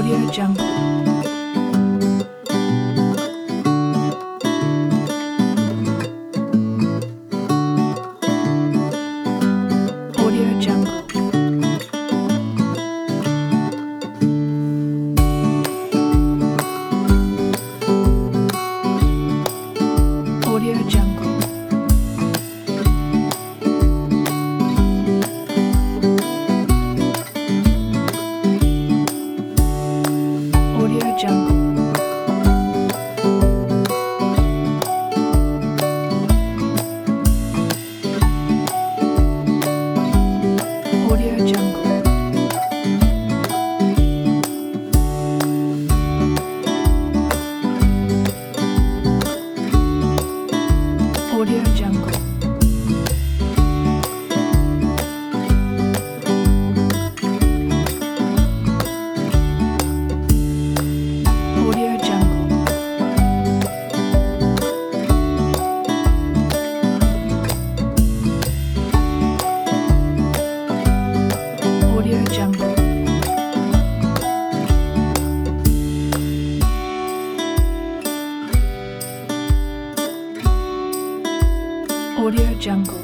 Audio Jungle. Audio Jungle. Audio Jungle. Audio Jungle. Audio Jungle. Audio Jungle. Audio Jungle. Audio Jungle. Audio Jungle.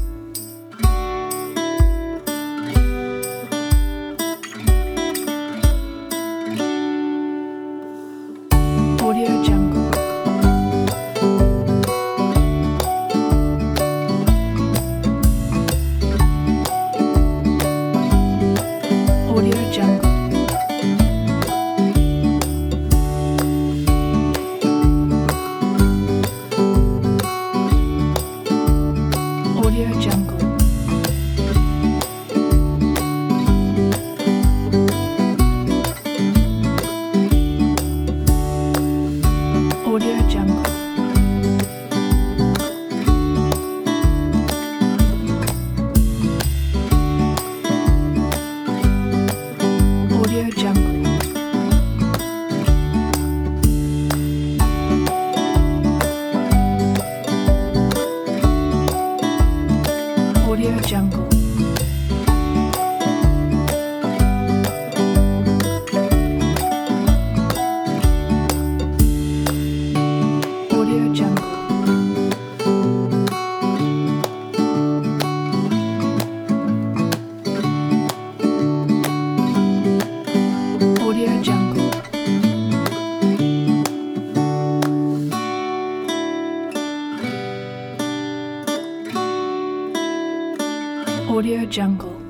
Audio Jungle. Audio Jungle. Audio Jungle. Audio Jungle. Audio Jungle. Audio Jungle. Audio Jungle. Audio Jungle. Audio Jungle.